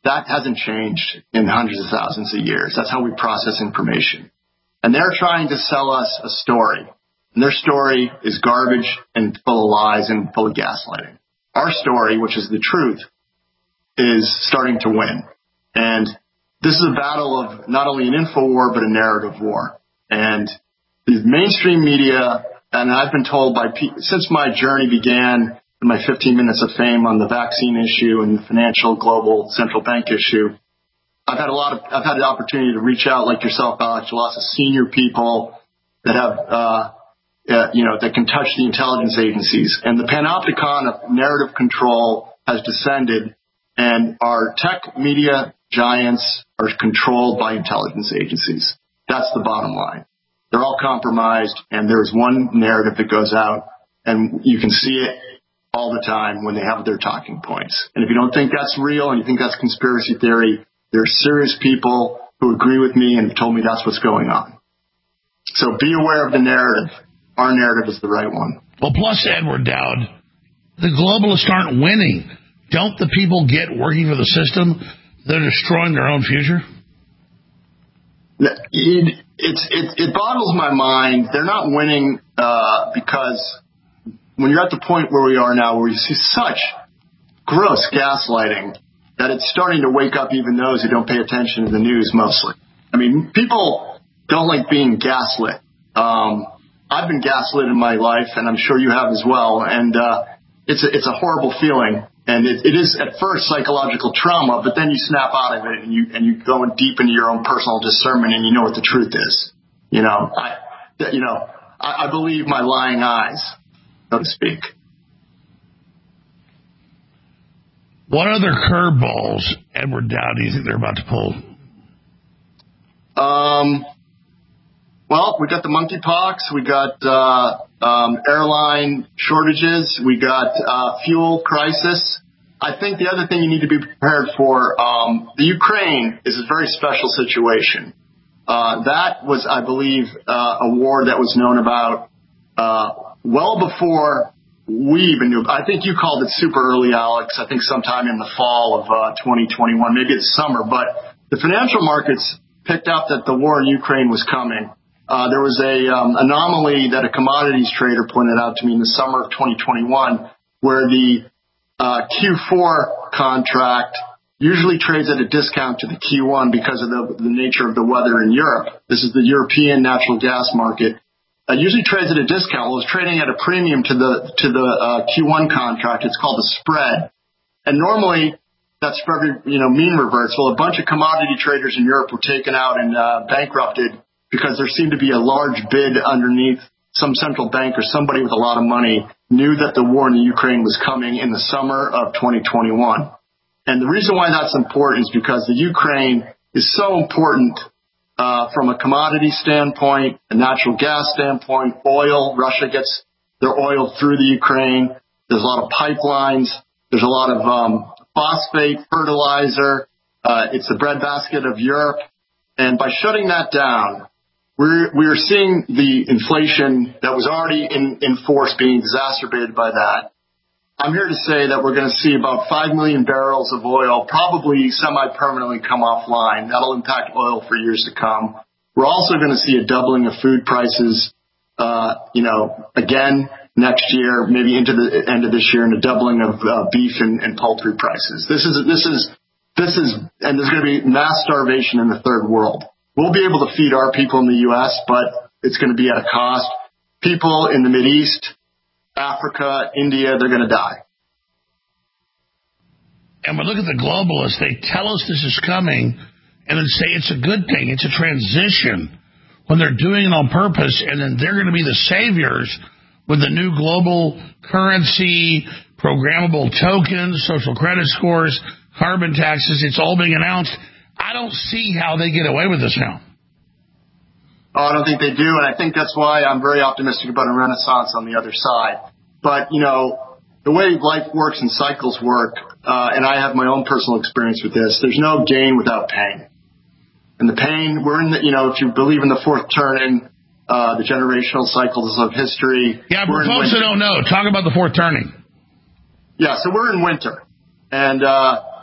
That hasn't changed in hundreds of thousands of years. That's how we process information. And they're trying to sell us a story. And their story is garbage and full of lies and full of gaslighting. Our story, which is the truth, is starting to win. And this is a battle of not only an info war, but a narrative war. And the mainstream media, and I've been told since my journey began in my 15 minutes of fame on the vaccine issue and the financial global central bank issue, I've had the opportunity to reach out like yourself, Alex, to lots of senior people that have, that can touch the intelligence agencies. And the panopticon of narrative control has descended, and our tech media giants are controlled by intelligence agencies. That's the bottom line. They're all compromised, and there's one narrative that goes out, and you can see it all the time when they have their talking points. And if you don't think that's real and you think that's conspiracy theory, there are serious people who agree with me and have told me that's what's going on. So be aware of the narrative. Our narrative is the right one. Well, plus, Edward Dowd, the globalists aren't winning. Don't the people get working for the system? They're destroying their own future? It boggles my mind. They're not winning because when you're at the point where we are now, where you see such gross gaslighting, that it's starting to wake up even those who don't pay attention to the news mostly. I mean, people don't like being gaslit. I've been gaslit in my life, and I'm sure you have as well. And it's a horrible feeling. And it is at first psychological trauma, but then you snap out of it and you go deep into your own personal discernment, and you know what the truth is. I believe my lying eyes, so to speak. What other curveballs, Edward Dowd, do you think they're about to pull? Well, we got the monkeypox, we got airline shortages, we got fuel crisis. I think the other thing you need to be prepared for, the Ukraine is a very special situation. That was, I believe, a war that was known about well before we even knew. I think you called it super early, Alex. I think sometime in the fall of 2021, maybe it's summer. But the financial markets picked up that the war in Ukraine was coming. There was a anomaly that a commodities trader pointed out to me in the summer of 2021, where the Q4 contract usually trades at a discount to the Q1 because of the nature of the weather in Europe. This is the European natural gas market. Usually trades at a discount. Well, it's trading at a premium to the Q1 contract. It's called a spread. And normally that spread, mean reverts. Well, a bunch of commodity traders in Europe were taken out and bankrupted because there seemed to be a large bid underneath. Some central bank or somebody with a lot of money knew that the war in the Ukraine was coming in the summer of 2021. And the reason why that's important is because the Ukraine is so important from a commodity standpoint, a natural gas standpoint, oil. Russia gets their oil through the Ukraine. There's a lot of pipelines. There's a lot of phosphate, fertilizer. It's the breadbasket of Europe. And by shutting that down, we are seeing the inflation that was already in force being exacerbated by that. I'm here to say that we're going to see about 5 million barrels of oil probably semi-permanently come offline. That'll impact oil for years to come. We're also going to see a doubling of food prices, again next year, maybe into the end of this year, and a doubling of beef and poultry prices. This is, and there's going to be mass starvation in the third world. We'll be able to feed our people in the U.S., but it's going to be at a cost. People in the Mideast, Africa, India, they're going to die. And we look at the globalists, they tell us this is coming and then say it's a good thing, it's a transition, when they're doing it on purpose, and then they're going to be the saviors with the new global currency, programmable tokens, social credit scores, carbon taxes. It's all being announced. I don't see how they get away with this now. Oh, I don't think they do, and I think that's why I'm very optimistic about a renaissance on the other side. But, the way life works and cycles work, and I have my own personal experience with this, there's no gain without pain. And the pain, we're in the, if you believe in the fourth turning, the generational cycles of history. Yeah, for folks that don't know, talk about the fourth turning. Yeah, so we're in winter. And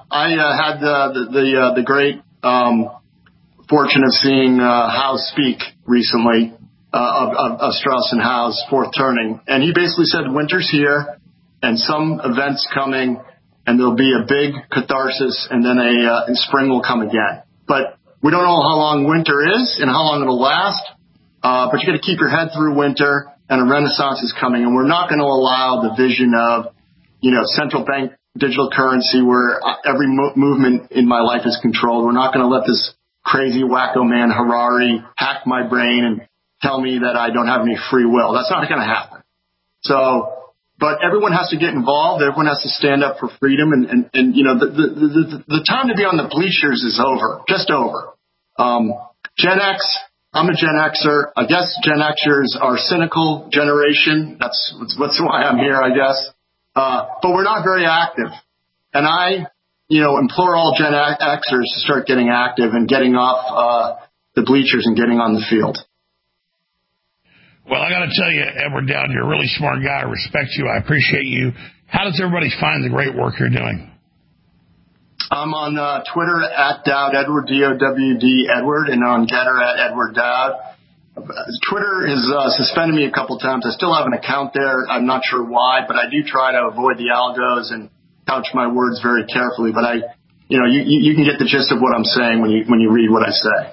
had the great fortune of seeing Howe speak recently of Strauss and Howe's fourth turning, and he basically said winter's here, and some events coming, and there'll be a big catharsis, and then and spring will come again. But we don't know how long winter is and how long it'll last. But you got to keep your head through winter, and a renaissance is coming, and we're not going to allow the vision of, central bank digital currency where every movement in my life is controlled. We're not going to let this crazy wacko man Harari hack my brain and tell me that I don't have any free will. That's not going to happen. But everyone has to get involved. Everyone has to stand up for freedom. And the time to be on the bleachers is over, just over. Gen X, I'm a Gen Xer. I guess Gen Xers are cynical generation. That's why I'm here, I guess. But we're not very active. And I, implore all Gen Xers to start getting active and getting off the bleachers and getting on the field. Well, I got to tell you, Edward Dowd, you're a really smart guy. I respect you. I appreciate you. How does everybody find the great work you're doing? I'm on Twitter at Dowd Edward, D-O-W-D Edward, and on Getter at Edward Dowd. Twitter has suspended me a couple times. I still have an account there. I'm not sure why, but I do try to avoid the algos and couch my words very carefully. But you can get the gist of what I'm saying when you read what I say.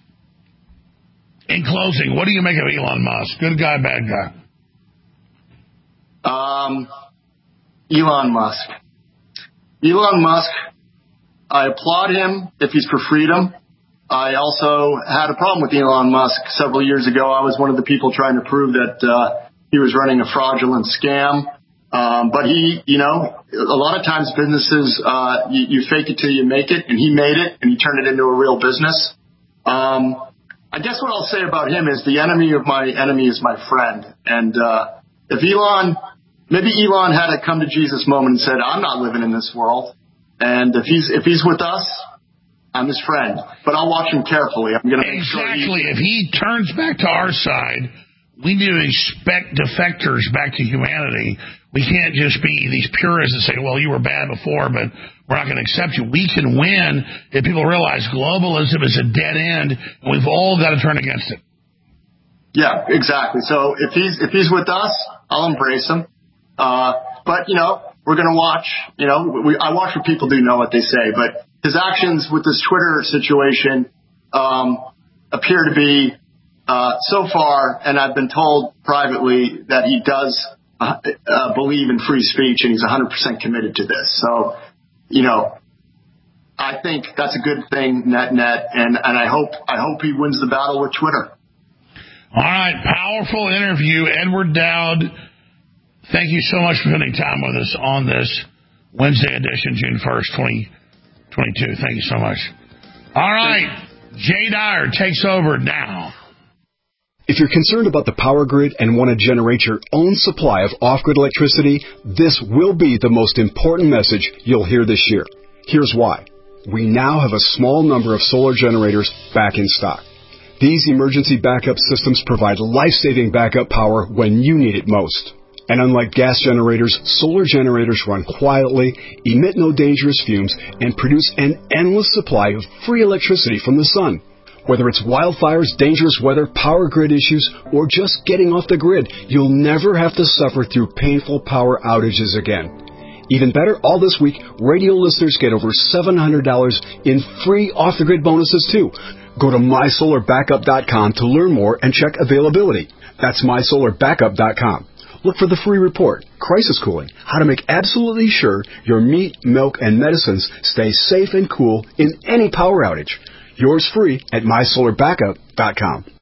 In closing, what do you make of Elon Musk? Good guy, bad guy? Elon Musk. Elon Musk, I applaud him if he's for freedom. I also had a problem with Elon Musk several years ago. I was one of the people trying to prove that he was running a fraudulent scam. But a lot of times businesses, you fake it till you make it, and he made it, and he turned it into a real business. I guess what I'll say about him is the enemy of my enemy is my friend. And if maybe Elon had a come to Jesus moment and said, I'm not living in this world. And if he's with us, I'm his friend. But I'll watch him carefully. I'm going to make sure if he turns back to our side, we need to expect defectors back to humanity. We can't just be these purists and say, well, you were bad before, but we're not going to accept you. We can win if people realize globalism is a dead end, and we've all got to turn against it. Yeah, exactly. So if he's with us, I'll embrace him. But, we're going to watch. I watch what people do know what they say. But his actions with this Twitter situation appear to be so far, and I've been told privately that he does believe in free speech, and he's 100% committed to this. So, I think that's a good thing, net, and I hope he wins the battle with Twitter. All right, powerful interview, Edward Dowd. Thank you so much for spending time with us on this Wednesday edition, June 1st, 2022. Thank you so much. All right, Jay Dyer takes over now. If you're concerned about the power grid and want to generate your own supply of off-grid electricity, this will be the most important message you'll hear this year. Here's why. We now have a small number of solar generators back in stock. These emergency backup systems provide life-saving backup power when you need it most. And unlike gas generators, solar generators run quietly, emit no dangerous fumes, and produce an endless supply of free electricity from the sun. Whether it's wildfires, dangerous weather, power grid issues, or just getting off the grid, you'll never have to suffer through painful power outages again. Even better, all this week, radio listeners get over $700 in free off-the-grid bonuses, too. Go to MySolarBackup.com to learn more and check availability. That's MySolarBackup.com. Look for the free report, Crisis Cooling, how to make absolutely sure your meat, milk, and medicines stay safe and cool in any power outage. Yours free at MySolarBackup.com.